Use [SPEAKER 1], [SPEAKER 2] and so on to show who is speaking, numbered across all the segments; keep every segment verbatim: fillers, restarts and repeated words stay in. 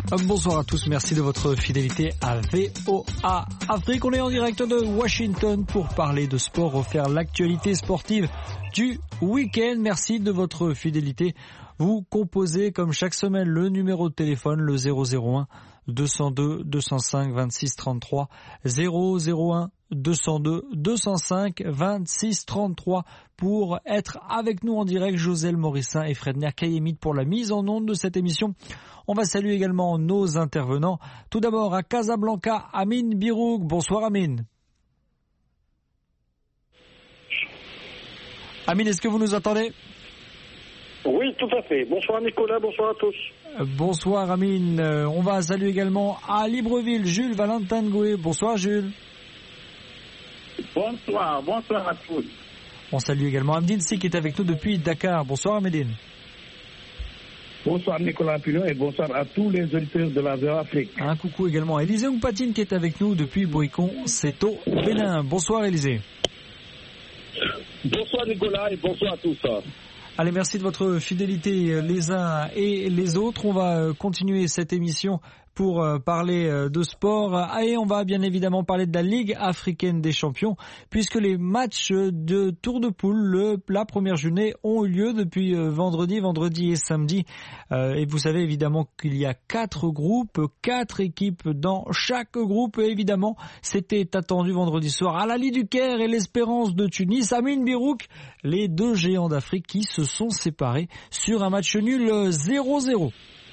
[SPEAKER 1] Bonsoir à tous, merci de votre fidélité à V O A Afrique. On est en direct de Washington pour parler de sport, refaire l'actualité sportive du week-end. Merci de votre fidélité. Vous composez comme chaque semaine le numéro de téléphone, le zéro zéro un deux cent deux deux cent cinq vingt-six trente-trois, zéro zéro un deux cent deux deux cent cinq vingt-six trente-trois pour être avec nous en direct. Joselle Morissin et Fredner Kayemit pour la mise en onde de cette émission. On va saluer également nos intervenants. Tout d'abord à Casablanca, Amine Birouk. Bonsoir Amine. Amine, est-ce que vous nous entendez ?
[SPEAKER 2] Oui, tout à fait. Bonsoir Nicolas, bonsoir à tous.
[SPEAKER 1] Bonsoir Amine. On va saluer également à Libreville, Jules Valentin Goué. Bonsoir Jules.
[SPEAKER 3] Bonsoir, bonsoir à tous.
[SPEAKER 1] On salue également Amdine Si qui est avec nous depuis Dakar. Bonsoir Amdine.
[SPEAKER 3] Bonsoir Nicolas Pilon et bonsoir à tous les auditeurs de la V O A Afrique.
[SPEAKER 1] Un coucou également à Élisée Oupatine qui est avec nous depuis Boïcon, c'est au Bénin. Bonsoir Élisée.
[SPEAKER 2] Bonsoir Nicolas et bonsoir à tous.
[SPEAKER 1] Allez, merci de votre fidélité les uns et les autres. On va continuer cette émission pour parler de sport. Et on va bien évidemment parler de la Ligue africaine des champions, puisque les matchs de tour de poule, le, la première journée, ont eu lieu depuis vendredi, vendredi et samedi. Et vous savez évidemment qu'il y a quatre groupes, quatre équipes dans chaque groupe. Et évidemment, c'était attendu vendredi soir à l'Ali du Caire et l'Espérance de Tunis. Amine Birouk, les deux géants d'Afrique qui se sont séparés sur un match nul zéro zéro.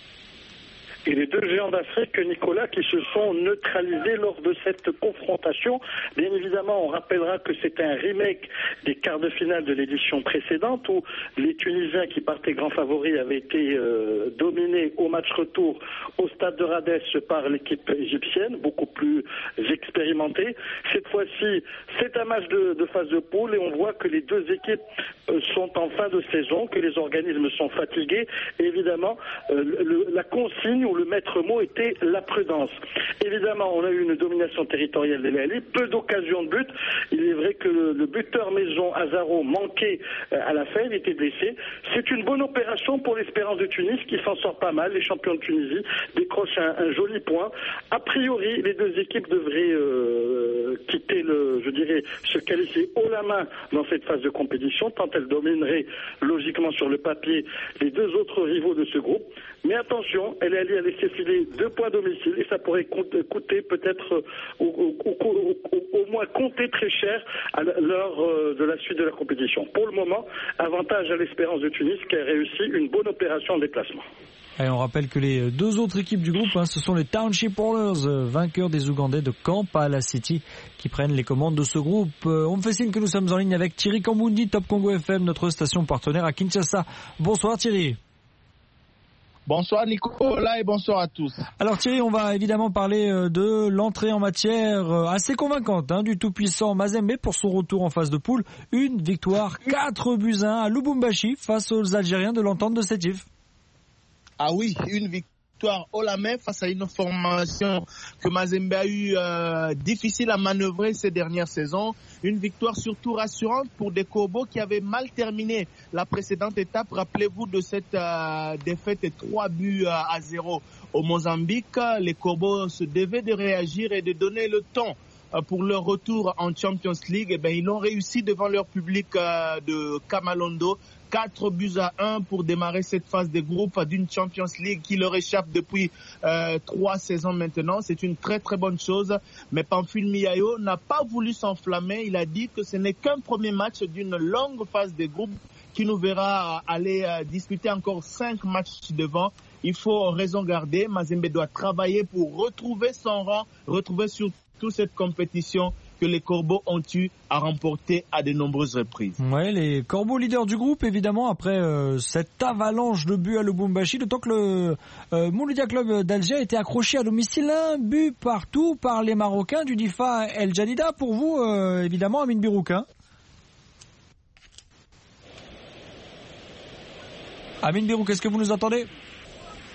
[SPEAKER 2] Et les deux géants d'Afrique, Nicolas, qui se sont neutralisés lors de cette confrontation. Bien évidemment, on rappellera que c'est un remake des quarts de finale de l'édition précédente où les Tunisiens qui partaient grands favoris avaient été euh, dominés au match retour au stade de Rades par l'équipe égyptienne, beaucoup plus expérimentée. Cette fois-ci, c'est un match de, de phase de poule et on voit que les deux équipes euh, sont en fin de saison, que les organismes sont fatigués. Et évidemment, euh, le, la consigne le maître mot était la prudence. Évidemment, on a eu une domination territoriale de l'Ali, peu d'occasions de but. Il est vrai que le, le buteur maison Azaro manquait à la fin, il était blessé. C'est une bonne opération pour l'Espérance de Tunis qui s'en sort pas mal. Les champions de Tunisie décrochent un, un joli point. A priori, les deux équipes devraient euh, quitter le, je dirais, se qualifier haut la main dans cette phase de compétition, tant elles domineraient logiquement sur le papier les deux autres rivaux de ce groupe. Mais attention, elle est allée à laisser filer deux points domicile et ça pourrait coûter peut-être au, au, au, au, au moins compter très cher à l'heure de la suite de la compétition. Pour le moment, avantage à l'Espérance de Tunis qui a réussi une bonne opération en déplacement.
[SPEAKER 1] Et on rappelle que les deux autres équipes du groupe, hein, ce sont les Township Rollers, vainqueurs des Ougandais de Kampala City, qui prennent les commandes de ce groupe. On me fait signe que nous sommes en ligne avec Thierry Kambundi, Top Congo F M, notre station partenaire à Kinshasa. Bonsoir Thierry.
[SPEAKER 4] Bonsoir Nicolas et bonsoir à tous.
[SPEAKER 1] Alors Thierry, on va évidemment parler de l'entrée en matière assez convaincante hein, du tout-puissant Mazembe pour son retour en phase de poule. Une victoire, quatre buts à un à Lubumbashi face aux Algériens de l'Entente de Sétif.
[SPEAKER 4] Ah oui, une victoire haut la main face à une formation que Mazembe a eu euh, difficile à manœuvrer ces dernières saisons. Une victoire surtout rassurante pour des Corbeaux qui avaient mal terminé la précédente étape. Rappelez-vous de cette euh, défaite trois buts à zéro au Mozambique. Les Corbeaux se devaient de réagir et de donner le temps euh, pour leur retour en Champions League. Et bien, ils l'ont réussi devant leur public euh, de Kamalondo. quatre buts à un pour démarrer cette phase de groupe d'une Champions League qui leur échappe depuis euh, trois saisons maintenant. C'est une très très bonne chose. Mais Pamphile Miayo n'a pas voulu s'enflammer. Il a dit que ce n'est qu'un premier match d'une longue phase de groupe qui nous verra aller euh, disputer encore cinq matchs devant. Il faut raison garder. Mazembe doit travailler pour retrouver son rang, retrouver surtout cette compétition que les Corbeaux ont eu à remporter à de nombreuses reprises.
[SPEAKER 1] Ouais, les Corbeaux leaders du groupe, évidemment, après euh, cette avalanche de buts à Lubumbashi, d'autant que le euh, Mouloudia Club d'Alger a été accroché à domicile, un but partout par les Marocains du D I F A El Jadida. Pour vous, euh, évidemment, Amine Birouk. Hein Amine Birouk, est-ce que vous nous entendez ?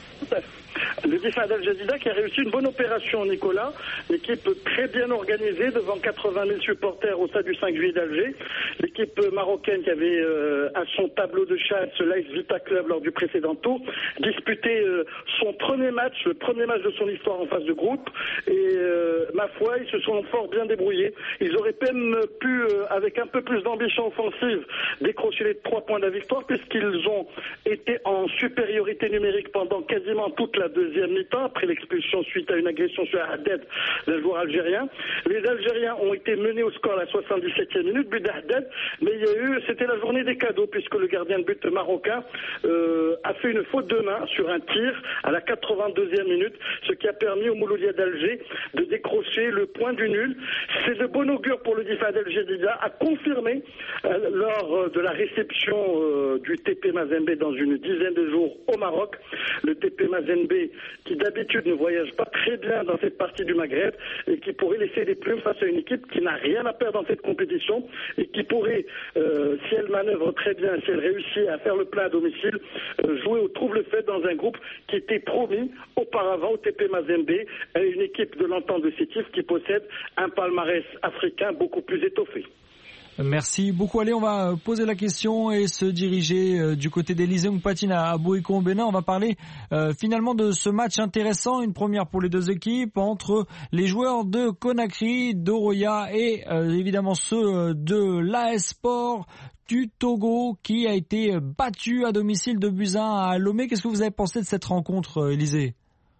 [SPEAKER 2] Les, Le D I F A d'Al-Jadida qui a réussi une bonne opération, Nicolas. L'équipe très bien organisée devant quatre-vingt mille supporters au stade du cinq juillet d'Alger. L'équipe marocaine qui avait euh, à son tableau de chasse l'A S Vita Club lors du précédent tour, disputé euh, son premier match, le premier match de son histoire en phase de groupe. Et euh, ma foi, ils se sont fort bien débrouillés. Ils auraient même pu, euh, avec un peu plus d'ambition offensive, décrocher les trois points de la victoire, puisqu'ils ont été en supériorité numérique pendant quasiment toute la deuxième mi-temps, après l'expulsion suite à une agression sur Haddad d'un joueur algérien. Les Algériens ont été menés au score à la soixante-dix-septième minute, but d'Haddad, mais il y a eu, c'était la journée des cadeaux, puisque le gardien de but marocain euh, a fait une faute de main sur un tir à la quatre-vingt-deuxième minute, ce qui a permis au Mouloudia d'Alger de décrocher le point du nul. C'est de bon augure pour le D I F A d'Al-Jadida, a confirmé euh, lors de la réception euh, du T P Mazembe dans une dizaine de jours au Maroc. Le T P Mazembe qui d'habitude ne voyage pas très bien dans cette partie du Maghreb et qui pourrait laisser des plumes face à une équipe qui n'a rien à perdre dans cette compétition et qui pourrait, euh, si elle manœuvre très bien, si elle réussit à faire le plein à domicile, euh, jouer au trouble-fête dans un groupe qui était promis auparavant au T P Mazembe, à une équipe de l'entente de Sétif qui possède un palmarès africain beaucoup plus étoffé.
[SPEAKER 1] Merci beaucoup. Allez, on va poser la question et se diriger euh, du côté d'Élysée Mpatine à Boéco au Bénin. On va parler euh, finalement de ce match intéressant, une première pour les deux équipes, entre les joueurs de Conakry, d'Oroya et euh, évidemment ceux de l'A S Sport du Togo qui a été battu à domicile de buts à un à Lomé. Qu'est-ce que vous avez pensé de cette rencontre, Élysée ?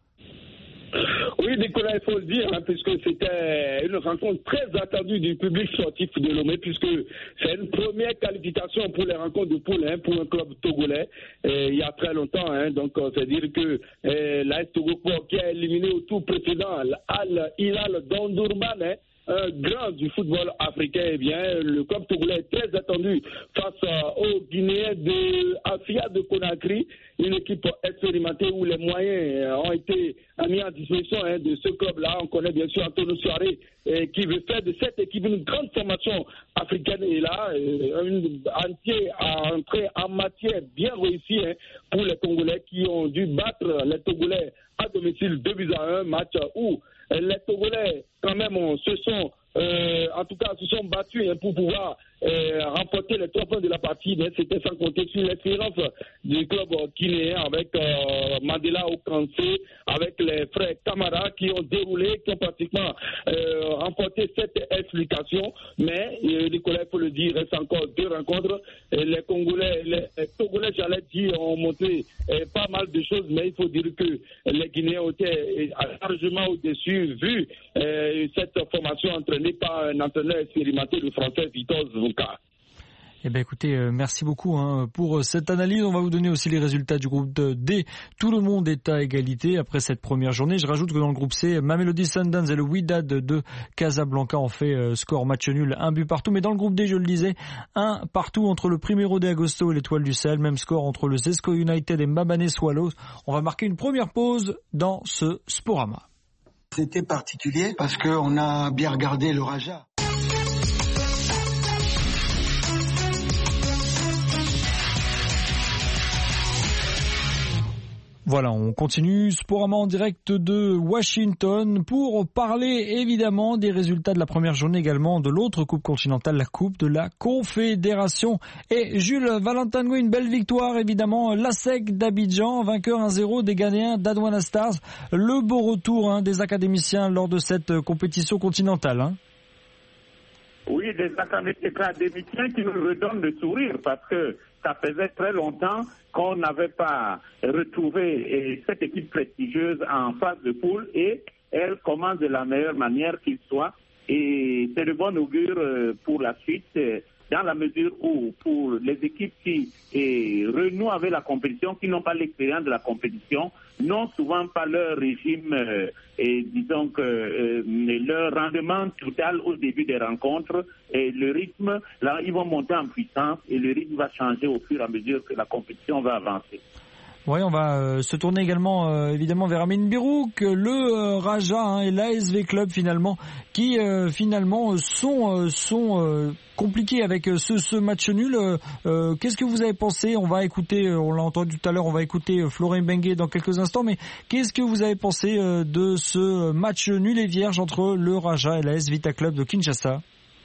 [SPEAKER 5] Oui, Nicolas, il faut le dire, hein, puisque c'était une rencontre très attendue du public sportif de Lomé, puisque c'est une première qualification pour les rencontres de poule hein, pour un club togolais euh, il y a très longtemps. Hein, donc, c'est-à-dire que euh, l'A S Togo qui a éliminé au tour précédent Al Hilal d'Omdurman, hein, un grand du football africain, eh bien, le club togolais est très attendu face euh, aux Guinéens de Afia de Conakry, une équipe expérimentée où les moyens euh, ont été mis en disposition hein, de ce club-là. On connaît bien sûr Antonio Soare euh, qui veut faire de cette équipe une grande formation africaine et là, euh, une entière à entrer en matière bien réussie hein, pour les Congolais qui ont dû battre les Togolais à domicile deux buts à un, match où les Togolais, quand même, se sont, euh, en tout cas, se sont battus hein, pour pouvoir euh, remporter les trois points de la partie. Mais c'était sans compter sur l'expérience du club guinéen avec euh, Mandela Okansé, avec les frères Camara qui ont déroulé, qui ont pratiquement euh, remporté cette explication. Mais, euh, Nicolas, il faut le dire, il reste encore deux rencontres. Et les Congolais, les, les Togolais, j'allais dire, ont montré euh, pas mal de choses, mais il faut dire que les Guinéens ont été largement au-dessus, vu euh, cette formation entraînée par un entraîneur expérimenté, le français Vitor Zouka.
[SPEAKER 1] Eh bien, écoutez, euh, merci beaucoup hein, pour cette analyse. On va vous donner aussi les résultats du groupe de D. Tout le monde est à égalité après cette première journée. Je rajoute que dans le groupe C, Mamelodi Sundowns et le Wydad de Casablanca ont fait euh, score match nul, un but partout. Mais dans le groupe D, je le disais, un partout entre le Primeiro de Agosto et l'Étoile du Sahel. Même score entre le Zesco United et Mbabane Swallows. On va marquer une première pause dans ce Sporama.
[SPEAKER 6] C'était particulier parce qu'on a bien regardé le Raja.
[SPEAKER 1] Voilà, on continue Sporama en direct de Washington pour parler évidemment des résultats de la première journée, également de l'autre Coupe continentale, la Coupe de la Confédération. Et Jules Valentingo, une belle victoire évidemment, l'A S E C d'Abidjan, vainqueur un zéro des Ghanéens d'Adwana Stars. Le beau retour hein, des académiciens lors de cette compétition continentale. Hein.
[SPEAKER 7] Oui, des académiciens qui nous redonnent le sourire parce que ça faisait très longtemps qu'on n'avait pas retrouvé cette équipe prestigieuse en phase de poule et elle commence de la meilleure manière qu'il soit. Et c'est de bon augure pour la suite, dans la mesure où pour les équipes qui renouent avec la compétition, qui n'ont pas l'expérience de la compétition, n'ont souvent pas leur régime euh, et disons que euh, leur rendement total au début des rencontres et le rythme, là ils vont monter en puissance et le rythme va changer au fur et à mesure que la compétition va avancer.
[SPEAKER 1] Oui, on va euh, se tourner également euh, évidemment vers Amin Birouk, le euh, Raja hein, et l'A S V Club finalement, qui euh, finalement sont euh, sont euh, compliqués avec ce, ce match nul. Euh, qu'est-ce que vous avez pensé? On va écouter, on l'a entendu tout à l'heure, on va écouter Florent Ibenge dans quelques instants, mais qu'est-ce que vous avez pensé euh, de ce match nul et vierge entre le Raja et l'A S Vita Club de Kinshasa?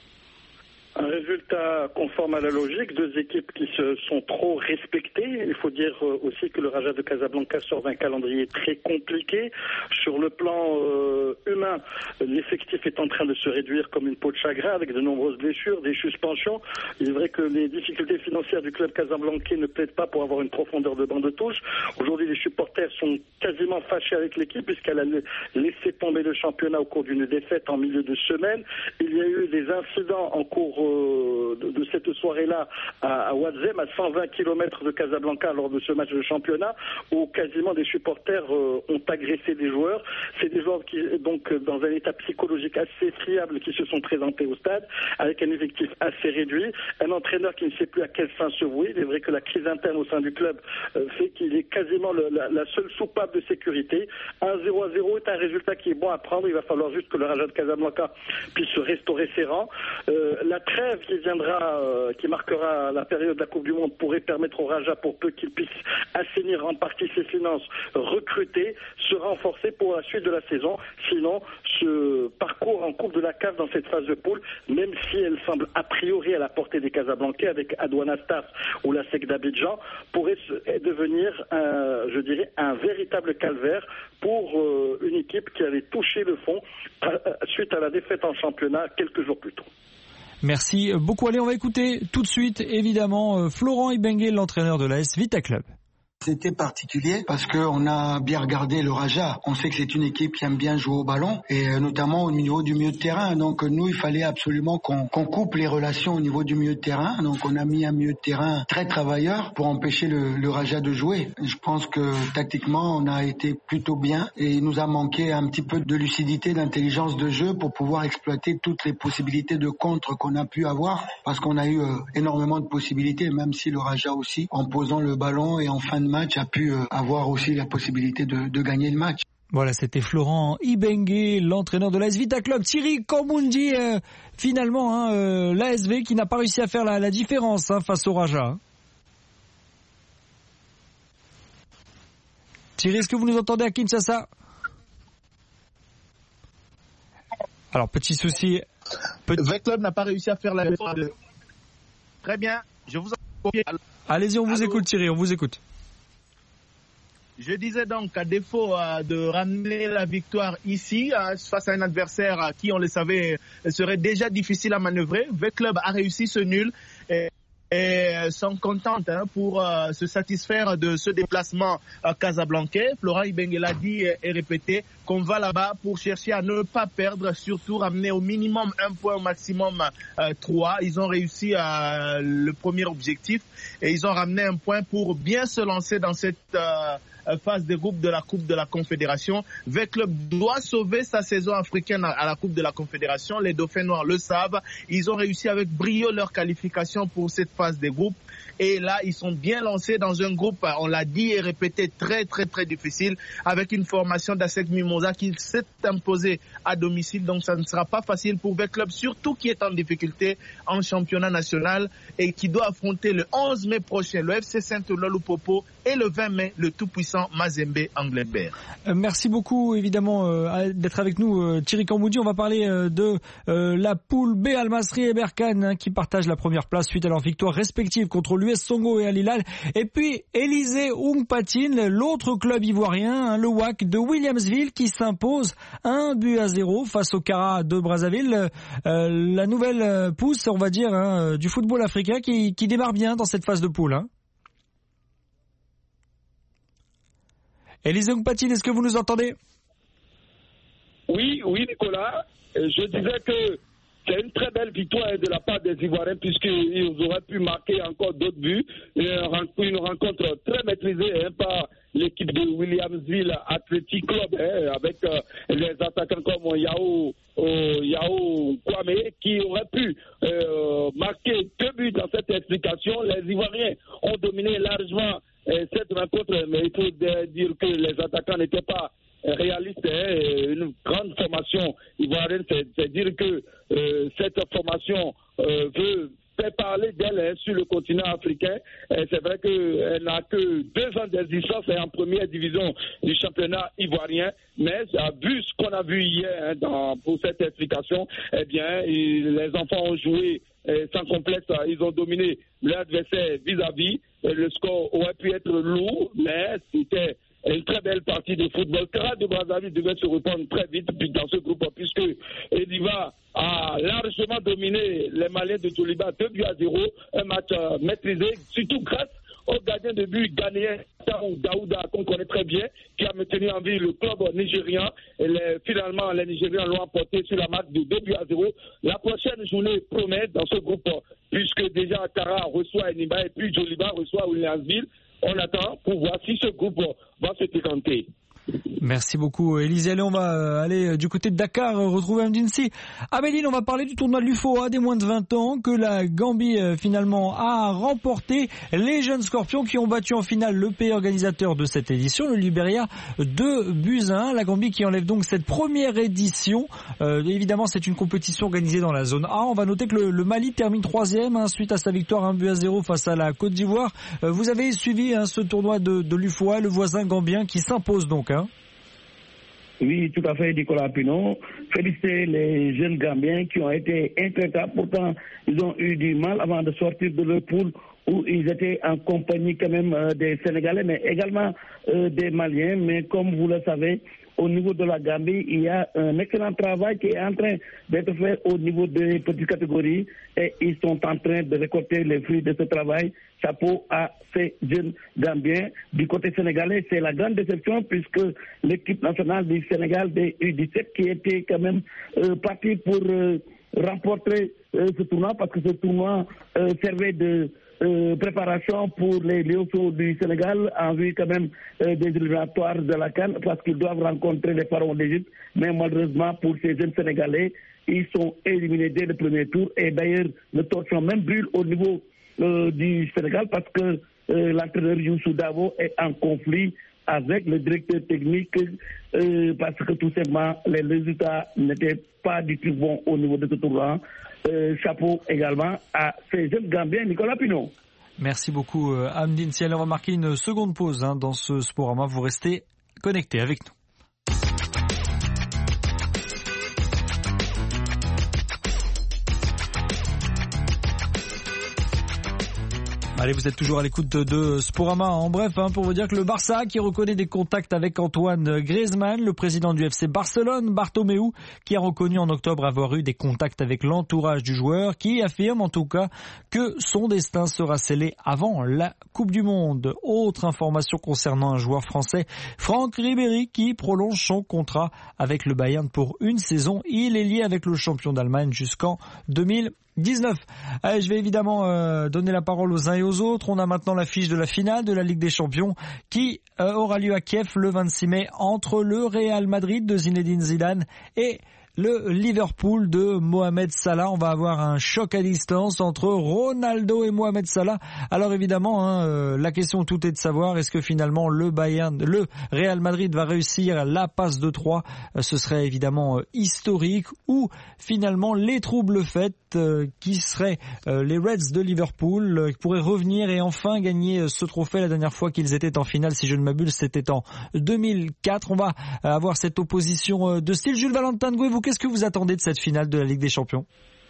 [SPEAKER 2] Un résultat conforme à la logique, deux équipes qui se sont trop respectées. Il faut dire aussi que le Raja de Casablanca sort d'un calendrier très compliqué. Sur le plan euh, humain, l'effectif est en train de se réduire comme une peau de chagrin avec de nombreuses blessures, des suspensions. Il est vrai que les difficultés financières du club casablancais ne plaident pas pour avoir une profondeur de banc de touche. Aujourd'hui, les supporters sont quasiment fâchés avec l'équipe puisqu'elle a laissé tomber le championnat au cours d'une défaite en milieu de semaine. Il y a eu des incidents en cours De, de cette soirée-là à, à Ouazzem, à cent vingt kilomètres de Casablanca lors de ce match de championnat, où quasiment des supporters euh, ont agressé des joueurs. C'est des joueurs qui, donc, dans un état psychologique assez friable, qui se sont présentés au stade, avec un effectif assez réduit, un entraîneur qui ne sait plus à quelle fin se vouer. Il est vrai que la crise interne au sein du club euh, fait qu'il est quasiment le, la, la seule soupape de sécurité. un zéro à zéro est un résultat qui est bon à prendre. Il va falloir juste que le Raja de Casablanca puisse restaurer ses rangs. Euh, la trêve qui viendra, euh, qui marquera la période de la Coupe du Monde pourrait permettre au Raja, pour peu qu'il puisse assainir en partie ses finances, recruter, se renforcer pour la suite de la saison. Sinon, ce parcours en Coupe de la C A F dans cette phase de poule, même si elle semble a priori à la portée des Casablancais avec Adouana Stars ou la S E C d'Abidjan, pourrait devenir, un, je dirais, un véritable calvaire pour euh, une équipe qui avait touché le fond à, suite à la défaite en championnat quelques jours plus tôt.
[SPEAKER 1] Merci beaucoup. Allez, on va écouter tout de suite, évidemment, Florent Ibenge, l'entraîneur de l'A S Vita Club.
[SPEAKER 6] C'était particulier parce qu'on a bien regardé le Raja. On sait que c'est une équipe qui aime bien jouer au ballon et notamment au niveau du milieu de terrain. Donc nous, il fallait absolument qu'on, qu'on coupe les relations au niveau du milieu de terrain. Donc on a mis un milieu de terrain très travailleur pour empêcher le, le Raja de jouer. Je pense que tactiquement, on a été plutôt bien et il nous a manqué un petit peu de lucidité, d'intelligence de jeu pour pouvoir exploiter toutes les possibilités de contre qu'on a pu avoir parce qu'on a eu euh, énormément de possibilités, même si le Raja aussi, en posant le ballon et en fin de match, a pu avoir aussi la possibilité de, de gagner le match.
[SPEAKER 1] Voilà, c'était Florent Ibenge, l'entraîneur de l'A S Vita Club. Thierry Kamboundji, euh, finalement, hein, euh, l'A S V qui n'a pas réussi à faire la, la différence hein, face au Raja. Thierry, est-ce que vous nous entendez à Kinshasa? Alors, petit souci.
[SPEAKER 4] Petit... Le club n'a pas réussi à faire la différence. Très bien, je vous en...
[SPEAKER 1] Allez-y, on vous Allô. écoute Thierry, on vous écoute.
[SPEAKER 4] Je disais donc, à défaut euh, de ramener la victoire ici, euh, face à un adversaire euh, qui, on le savait, serait déjà difficile à manœuvrer, V Club a réussi ce nul et, et sont contentes hein, pour euh, se satisfaire de ce déplacement à Casablanca. Florent Ibenge l'a dit et, et répété qu'on va là-bas pour chercher à ne pas perdre, surtout ramener au minimum un point, au maximum euh, trois. Ils ont réussi euh, le premier objectif et ils ont ramené un point pour bien se lancer dans cette... Euh, phase de groupe de la Coupe de la Confédération. V Club doit sauver sa saison africaine à la Coupe de la Confédération. Les Dauphins Noirs le savent. Ils ont réussi avec brio leur qualification pour cette phase de groupe. Et là, ils sont bien lancés dans un groupe, on l'a dit et répété, très, très, très difficile, avec une formation d'A S E C Mimosa qui s'est imposée à domicile. Donc, ça ne sera pas facile pour V Club, surtout qui est en difficulté en championnat national et qui doit affronter le onze mai prochain le F C Saint-Ouen-Lupopo et le vingt mai le tout-puissant Mazembe Anglebert.
[SPEAKER 1] Euh, merci beaucoup, évidemment, euh, d'être avec nous, euh, Thierry Kamboundji. On va parler euh, de euh, la poule B, Al Masry et Berkane, hein, qui partagent la première place suite à leur victoire respective contre l'U S Songo et Al Hilal. Et puis, Élysée Oungpatine, l'autre club ivoirien, hein, le W A C de Williamsville, qui s'impose un but à zéro face au Cara de Brazzaville. Euh, la nouvelle pousse, on va dire, hein, du football africain qui, qui démarre bien dans cette phase de poule. Hein. Élysée Oungpatine, est-ce que vous nous entendez?
[SPEAKER 5] Oui, oui, Nicolas. Je disais que c'est une très belle victoire de la part des Ivoiriens puisqu'ils auraient pu marquer encore d'autres buts. Une rencontre très maîtrisée hein, par l'équipe de Williamsville Athletic Club hein, avec euh, les attaquants comme Yao, euh, Yao Kwame qui auraient pu euh, marquer deux buts dans cette explication. Les Ivoiriens ont dominé largement Euh, Et cette rencontre, mais il faut dire que les attaquants n'étaient pas réalistes. Hein, une grande formation ivoirienne, c'est, c'est dire que euh, cette formation euh, veut faire parler d'elle hein, sur le continent africain. Et c'est vrai qu'elle n'a que deux ans d'existence en première division du championnat ivoirien, mais vu ce qu'on a vu hier hein, dans, pour cette explication, eh bien, il, les enfants ont joué eh, sans complexe, ils ont dominé leur adversaire vis-à-vis. Le score aurait pu être lourd, mais c'était une très belle partie de football. Kara de Brazzaville devait se répondre très vite dans ce groupe, puisque Ediva a largement dominé les Maliens de Djoliba deux buts à zéro, un match euh, maîtrisé, surtout grâce au gardien de but ghanéen Daouda, qu'on connaît très bien, qui a maintenu en vie le club nigérian. Et les, finalement, les Nigérians l'ont emporté sur la marque de deux buts à zéro. La prochaine journée promet dans ce groupe, puisque déjà Kara reçoit Eniba et puis Djoliba reçoit Williamsville. On attend pour voir si ce groupe va se décanter.
[SPEAKER 1] Merci beaucoup, Élisée. Allez, on va aller du côté de Dakar, retrouver Amdinsi. À Médine, on va parler du tournoi de l'U F O A des moins de vingt ans que la Gambie finalement a remporté. Les jeunes Scorpions qui ont battu en finale le pays organisateur de cette édition, le Libéria, deux buts à un. La Gambie qui enlève donc cette première édition. Euh, évidemment, c'est une compétition organisée dans la zone A. On va noter que le, le Mali termine troisième hein, suite à sa victoire un but à zéro face à la Côte d'Ivoire. Euh, vous avez suivi hein, ce tournoi de, de l'U F O A, le voisin gambien qui s'impose donc. Hein.
[SPEAKER 3] Oui, tout à fait, Nicolas Pinon. Féliciter les jeunes Gambiens qui ont été intraitables. Pourtant, ils ont eu du mal avant de sortir de leur poule où ils étaient en compagnie quand même euh, des Sénégalais, mais également euh, des Maliens. Mais comme vous le savez, au niveau de la Gambie, il y a un excellent travail qui est en train d'être fait au niveau des petites catégories et ils sont en train de récolter les fruits de ce travail. Chapeau à ces jeunes Gambiens. Du côté sénégalais, c'est la grande déception puisque l'équipe nationale du Sénégal des U dix-sept qui était quand même euh, partie pour euh, remporter euh, ce tournoi parce que ce tournoi euh, servait de Euh, préparation pour les Lionceaux du Sénégal en vue quand même euh, des éliminatoires de la CAN parce qu'ils doivent rencontrer les Pharaons d'Égypte. Mais malheureusement pour ces jeunes Sénégalais, ils sont éliminés dès le premier tour et d'ailleurs le torchon même brûle au niveau euh, du Sénégal parce que euh, l'entraîneur Youssou Dabo est en conflit avec le directeur technique euh, parce que tout simplement les résultats n'étaient pas du tout bons au niveau de ce tournoi. Euh, chapeau également à ces jeunes Gambiens, Nicolas Pinon.
[SPEAKER 1] Merci beaucoup, euh, Amdine. Si elle va marquer une seconde pause hein, dans ce Sporama, vous restez connectés avec nous. Allez, vous êtes toujours à l'écoute de, de Sporama. En bref, hein, pour vous dire que le Barça qui reconnaît des contacts avec Antoine Griezmann, le président du F C Barcelone, Bartomeu, qui a reconnu en octobre avoir eu des contacts avec l'entourage du joueur, qui affirme en tout cas que son destin sera scellé avant la Coupe du Monde. Autre information concernant un joueur français, Franck Ribéry, qui prolonge son contrat avec le Bayern pour une saison. Il est lié avec le champion d'Allemagne jusqu'en deux mille dix-neuf. Allez, je vais évidemment euh, donner la parole aux uns et aux autres. On a maintenant l'affiche de la finale de la Ligue des Champions qui euh, aura lieu à Kiev le vingt-six mai entre le Real Madrid de Zinedine Zidane et le Liverpool de Mohamed Salah. On va avoir un choc à distance entre Ronaldo et Mohamed Salah. Alors évidemment, hein, euh, la question tout est de savoir est-ce que finalement le Bayern, le Real Madrid va réussir la passe de trois. Euh, ce serait évidemment euh, historique. Ou finalement les troubles faits euh, qui seraient euh, les Reds de Liverpool euh, qui pourraient revenir et enfin gagner euh, ce trophée. La dernière fois qu'ils étaient en finale, si je ne m'abuse, c'était en deux mille quatre. On va euh, avoir cette opposition euh, de style. Jules Valentin de Gouet, vous qu'est-ce que vous attendez de cette finale de la Ligue des Champions?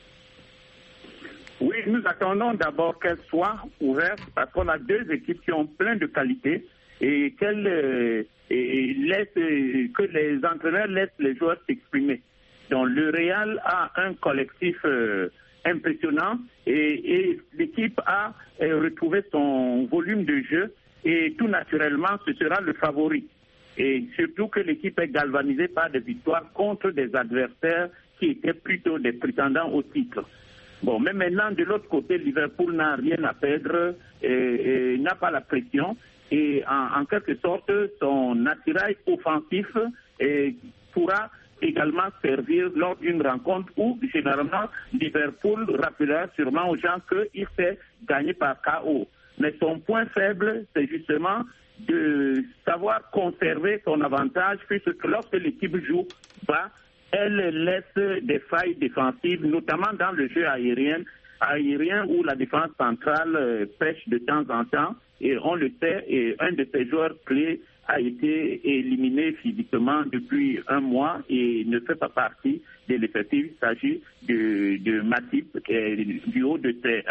[SPEAKER 7] Oui, nous attendons d'abord qu'elle soit ouverte parce qu'on a deux équipes qui ont plein de qualités et, qu'elle, euh, et laisse, euh, que les entraîneurs laissent les joueurs s'exprimer. Donc le Real a un collectif euh, impressionnant et, et l'équipe a euh, retrouvé son volume de jeu et tout naturellement ce sera le favori. Et surtout que l'équipe est galvanisée par des victoires contre des adversaires qui étaient plutôt des prétendants au titre. Bon, mais maintenant, de l'autre côté, Liverpool n'a rien à perdre, et, et n'a pas la pression, et en, en quelque sorte, son attirail offensif et, pourra également servir lors d'une rencontre où, généralement, Liverpool rappellera sûrement aux gens qu'il s'est gagné par K O. Mais son point faible, c'est justement de savoir conserver son avantage, puisque lorsque l'équipe joue bas, elle laisse des failles défensives, notamment dans le jeu aérien, aérien où la défense centrale euh, pêche de temps en temps, et on le sait, et un de ses joueurs clés a été éliminé physiquement depuis un mois et ne fait pas partie de l'effectif. Il s'agit de, de Matip, du haut de ses